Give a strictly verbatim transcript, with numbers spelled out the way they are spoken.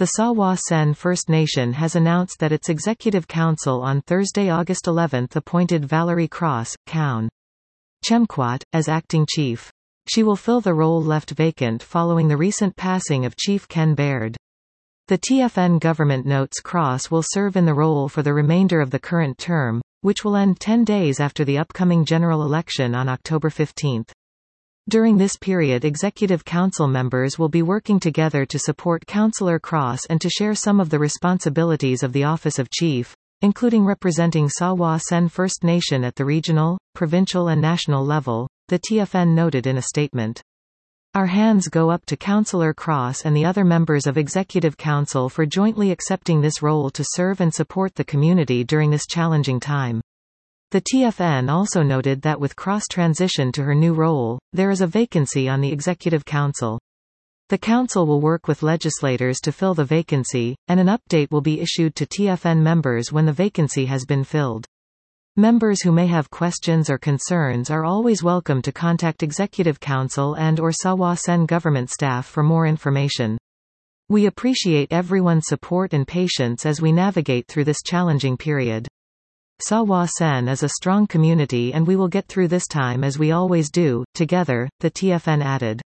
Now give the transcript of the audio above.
The Sawa Sen First Nation has announced that its Executive Council on Thursday, August eleventh appointed Valerie Cross, Kaun Chemkwat, as acting chief. She will fill the role left vacant following the recent passing of Chief Ken Baird. The T F N government notes Cross will serve in the role for the remainder of the current term, which will end ten days after the upcoming general election on October fifteenth. During this period, Executive Council members will be working together to support Councillor Cross and to share some of the responsibilities of the Office of Chief, including representing Sawa Sen First Nation at the regional, provincial and national level, the T F N noted in a statement. Our hands go up to Councillor Cross and the other members of Executive Council for jointly accepting this role to serve and support the community during this challenging time. The T F N also noted that with Cross' transition to her new role, there is a vacancy on the Executive Council. The Council will work with legislators to fill the vacancy, and an update will be issued to T F N members when the vacancy has been filled. Members who may have questions or concerns are always welcome to contact Executive Council and or Sawa Sen government staff for more information. We appreciate everyone's support and patience as we navigate through this challenging period. Sawa Sen is a strong community and we will get through this time as we always do, together, the T F N added.